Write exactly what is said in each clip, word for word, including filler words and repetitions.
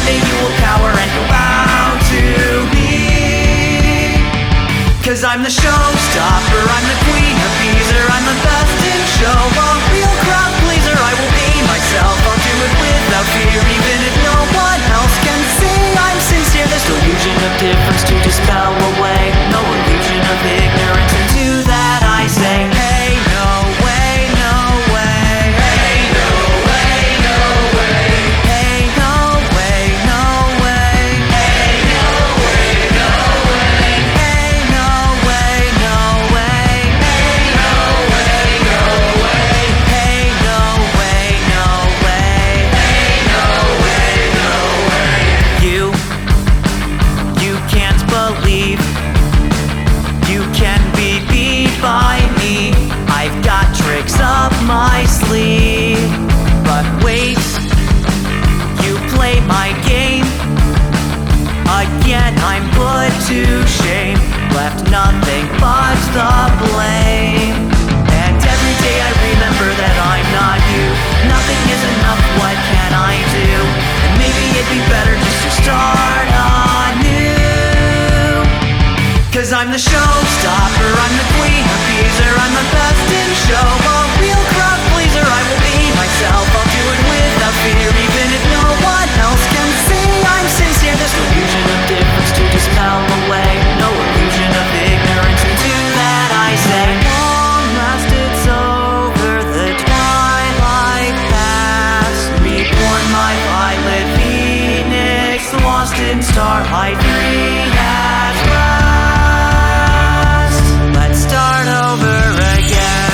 day you will cower and you'll bow to me. Cause I'm the showstopper, I'm the queen of teaser, I'm the best in show, a real crowd pleaser. I will be myself, I'll do it without fear, even if no one else can see I'm sincere. This illusion of difference to dispel away, no illusion of ignorance, and to that I say, hey, no way, no way. Hey, no way, no way. Hey, no way, no way. Hey, no way, no way. Hey, no way, no way. Hey, no way, no way. Hey, no way, no way. Hey, no way, no way. You, you can't believe you can be beat by me. I've got tricks up my sleeve. But wait, you play my game again, I'm put to shame, left nothing but the blame. And every day I remember that I'm not you. Nothing is enough, what can I do? And maybe it'd be better just to start anew. Cause I'm the showstopper, I'm the queen of teaser, I'm the best in show, a real crowd pleaser. I will be myself, I'll do it without fear, even if no one else can see I'm sincere. This illusion of difference to dispel away, no illusion of ignorance, and to that I say, long last it's over, the twilight past, reborn my violet phoenix, lost in starlight, free at last. Let's start over again.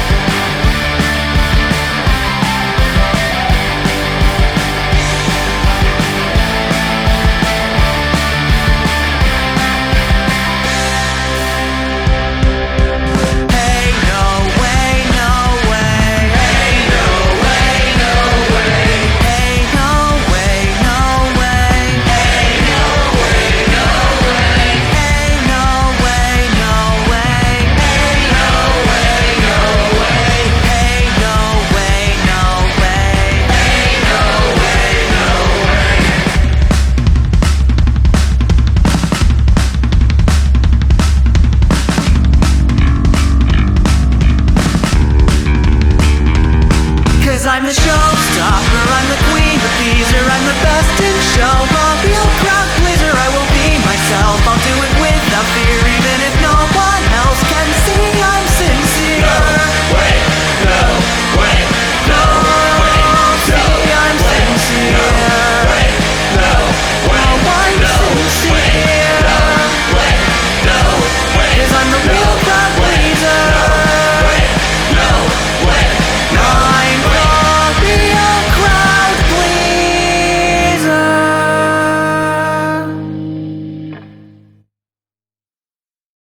Hey, no way, no way. Hey, no way, no way. Hey, no way, no way. Hey, no way, no way. Hey, no way, no way. Hey, no way, no way. Hey, no way, no way. Hey, no way, no way. Cause I'm the showstopper, I'm the queen of teaser, I'm the best in show,